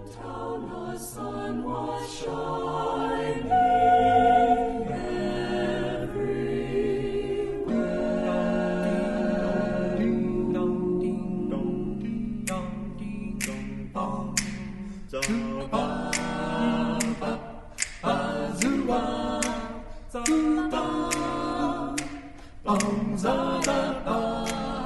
town the sun was shining everywhere. Ding dong, ding dong, ding dong, ding dong, bong. Za ba ba, za ba, bong za da ba.